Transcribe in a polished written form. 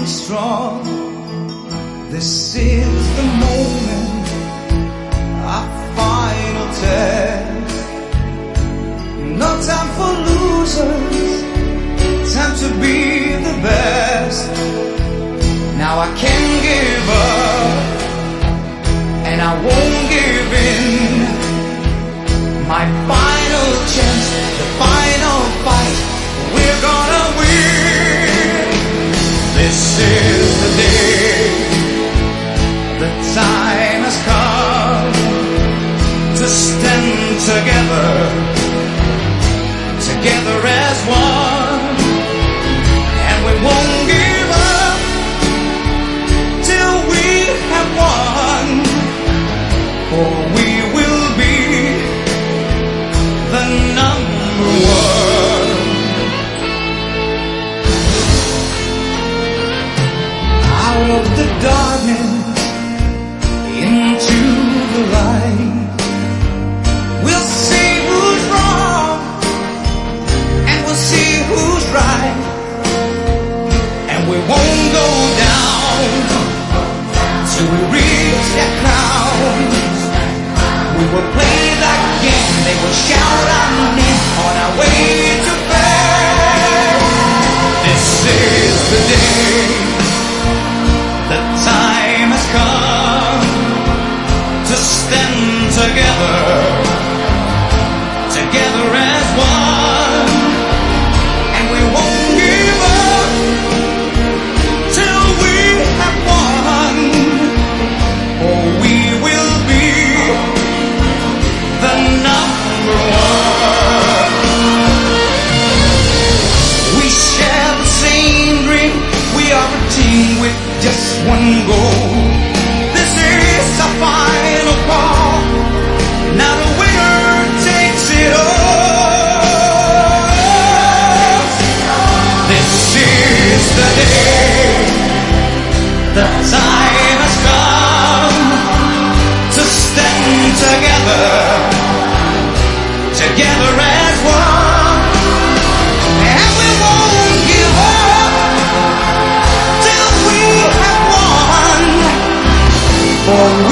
strong. This is the moment, our final test. No time for losers, time to be the best. Now I can't give up, and I won't give in. My final chance, the final fight, we're gonna win. This is the day, the time has come to stand together, together as one. And we won't give up till we have won, for we will be the number one. Out of the darkness into the light, we'll see who's wrong and we'll see who's right. And we won't go down till we reach that crown. We will play that game, they will shout our name on our way to fame. This is the day, the time has come to stand together, together as one. And we won't give up till we have won, for we will be the number one. We share the same dream, we are a team with just one goal. This is our final call, now the winner takes it all. This is the day, the time has come to stand together, together as one. And we won't give up till we have won, for